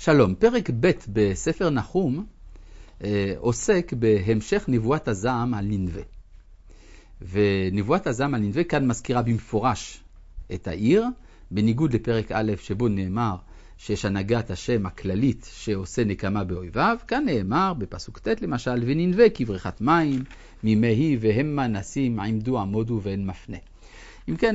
שלום, פרק ב' בספר נחום עוסק בהמשך נבואת הזעם על נינווה. ונבואת הזעם על נינווה כאן מזכירה במפורש את העיר, בניגוד לפרק א' שבו נאמר שיש הנהגת השם הכללית שעושה נקמה באויביו. כאן נאמר בפסוק ט' למשל, ונינווה כבריכת מים, מימי והמה נסים עמדו עמודו ואין מפנה. אם כן,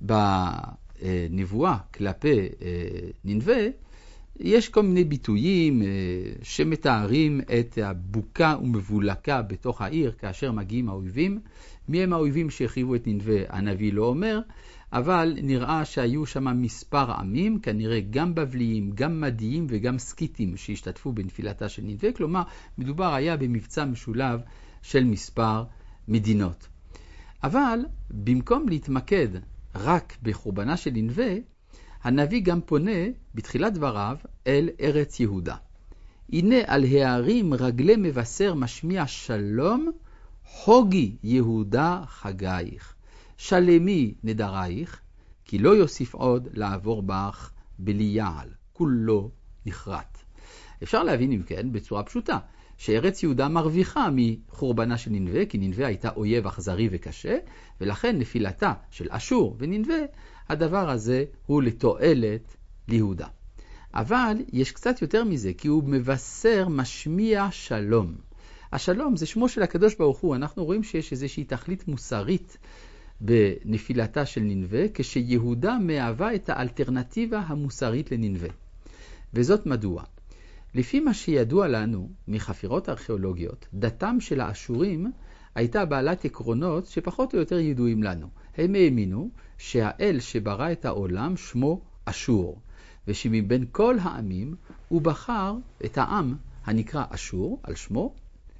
בנבואה כלפי נינווה, יש כל מיני ביטויים שמתארים את הבוקה ומבולקה בתוך העיר כאשר מגיעים האויבים. מי הם האויבים שהחריבו את נינווה? הנביא לא אומר, אבל נראה שהיו שם מספר עמים, כנראה גם בבליים, גם מדיים וגם סקיטים שהשתתפו בנפילתה של נינווה. כלומר, מדובר היה במבצע משולב של מספר מדינות. אבל במקום להתמקד רק בחורבנה של נינווה, הנביא גם פונה בתחילת דבריו אל ארץ יהודה. הנה על הערים רגלי מבשר משמיע שלום, חוגי יהודה חגייך. שלמי נדרייך, כי לא יוסיף עוד לעבור בך בלי יעל, כולו נחרט. אפשר להבין אם כן בצורה פשוטה, שארץ יהודה מרוויחה מחורבנה של נינווה, כי נינווה הייתה אויב אכזרי וקשה, ולכן נפילתה של אשור ונינווה, הדבר הזה הוא לתועלת ליהודה. אבל יש קצת יותר מזה, כי הוא מבשר משמיע שלום. השלום זה שמו של הקדוש ברוך הוא. אנחנו רואים שיש איזושהי תכלית מוסרית בנפילתה של נינווה, כשיהודה מהווה את האלטרנטיבה המוסרית לנינווה. וזאת מדוע? לפי מה שידוע לנו מחפירות ארכיאולוגיות, דתם של האשורים הייתה בעלת עקרונות שפחות או יותר ידועים לנו. הם האמינו שהאל שברא את העולם שמו אשור, ושמבין כל העמים הוא בחר את העם הנקרא אשור על שמו,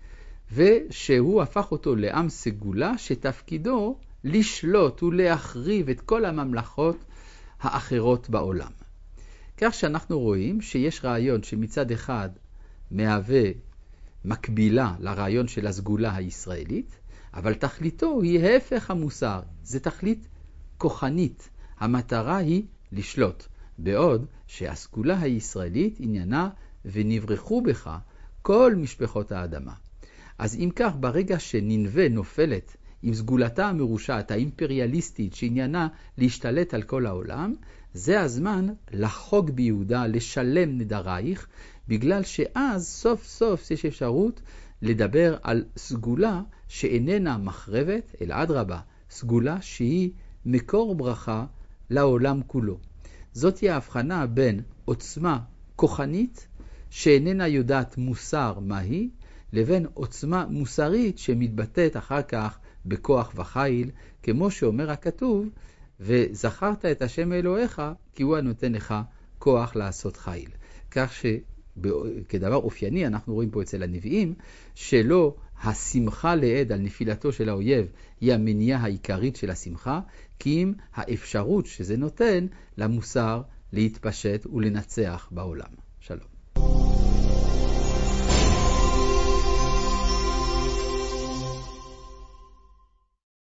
ושהוא הפך אותו לעם סגולה שתפקידו לשלוט ולהחריב את כל הממלכות האחרות בעולם. כך שאנחנו רואים שיש רעיון שמצד אחד מהווה מקבילה לרעיון של הסגולה הישראלית, אבל תכליתו היא ההפך המוסר. זה תכלית כוחנית. המטרה היא לשלוט, בעוד שהסגולה הישראלית עניינה ונברחו בך כל משפחות האדמה. אז אם כך, ברגע שנינווה נופלת עם סגולתה המרושעת, האימפריאליסטית, שעניינה להשתלט על כל העולם, זה הזמן לחוג ביהודה, לשלם נדרייך, בגלל שאז סוף סוף יש אפשרות לדבר על סגולה שאיננה מחרבת, אלא אדרבה, סגולה שהיא מקור ברכה לעולם כולו. זאת היא ההבחנה בין עוצמה כוחנית שאיננה יודעת מוסר מהי, לבין עוצמה מוסרית שמתבטאת אחר כך בכוח וחיל, כמו שאומר הכתוב, וזכרת את השם אלוהיך כי הוא הנותן לך כוח לעשות חיל. כך שכדבר אופייני אנחנו רואים פה אצל הנביאים, שלא השמחה לעד על נפילתו של האויב היא המניעה העיקרית של השמחה, כי אם האפשרות שזה נותן למוסר להתפשט ולנצח בעולם. שלום.